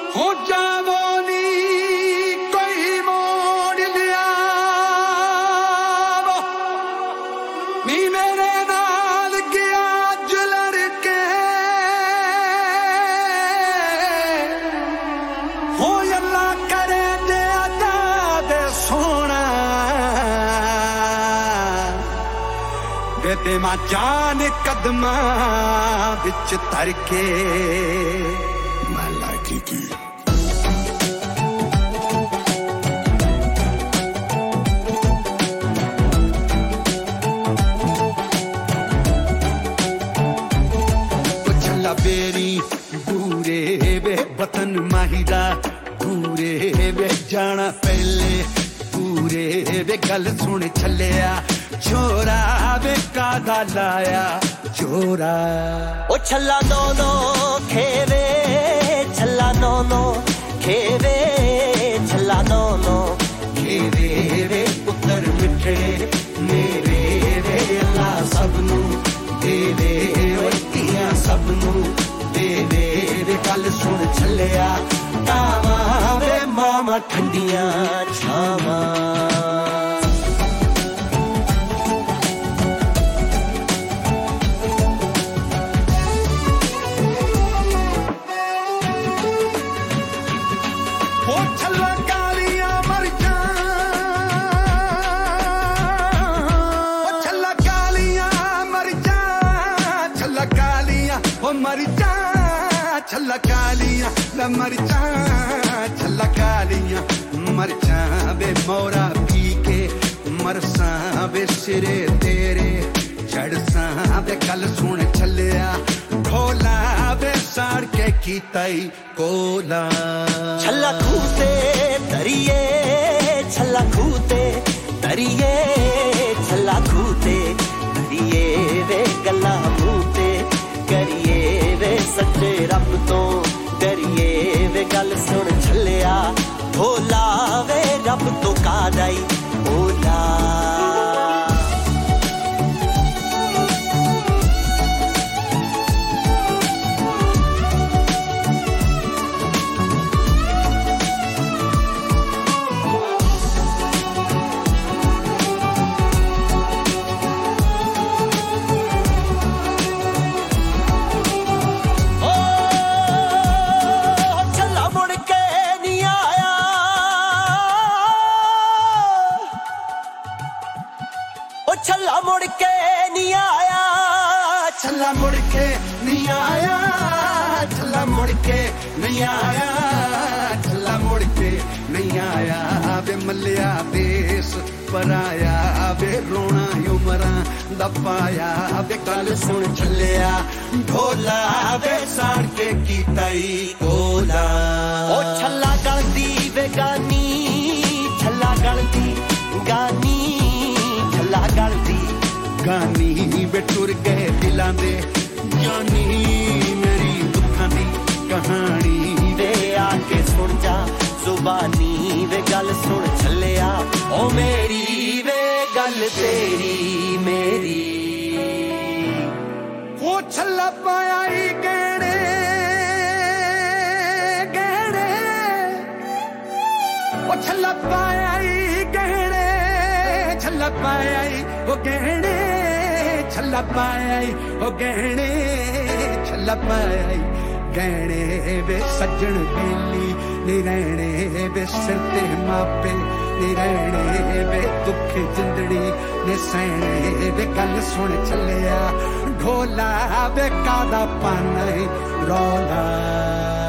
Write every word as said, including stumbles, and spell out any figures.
हो जावो नी कोई मोड़ लिया नी मेरे नाल गया जुलर के हो अल्लाह करे दे अदा दे सोना बेते मां जान कदमा बिच धर के मैं लागी की बेरी दूरे वे वतन माहिरा दूरे वे जाना पहले पूरे वे गल सुन छलिया छोरा वे कादा लाया छोरा ओ छल्ला दोनो खेवे छल्ला दोनो खेवे छल्ला दोनो खेवे वे पुत्र मिठे मेरे वे अल्लाह सबनू देवे ओतियां सबनू देवे वे गल सुन छलिया तावा वे मामा ठंडियां छावा मर जा छल्ला कालियां मर जा छल्ला कालियां मर जा बे मोरा पी के मरसा बे सिरे तेरे चढ़सा बे गल सुन छलिया ढोला बे साड़ के कीताई कोला छल्ला खूते तरिए छल्ला खूते तरिए छल्ला खूते तरिए वे गल्ला मूते करिए वे सच्चे रब तो डरिए वे गल सुन छलिया भोला वे रब तो कादाई भोला छल्ला मुड़ के नहीं आया छल्ला मुड़ के नहीं आया छल्ला मुड़ के नहीं आया छल्ला मुड़ के नहीं आया बे मलिया देश पराया बे रोना उमरा दपाया बे गल सुन छलिया ढोला बे साड़ के कीताई कोला ओ छल्ला गलती वे गानी छल्ला गलती गानी छल्ला गलती गानी वे टुर गए दिलां दे जानी मेरी दुखां दी कहानी वे आके सुन जा जुबानी वे गल सुन छलिया ओ मेरी वे गल तेरी मेरी वो छल्ला पाया ही गहने गहने वो छल्ला पाया ही गहने छल्ला पाया ही वो गहने छल्ला पाया ही वो गहने छल्ला पाया ही गहने वे सज्जन बेली नी रहने वे सिर ते मापे नी रहने वे दुख जिंदड़ी ने सहने वे गल सुन छलिया ढोला वे कादा पाना रौला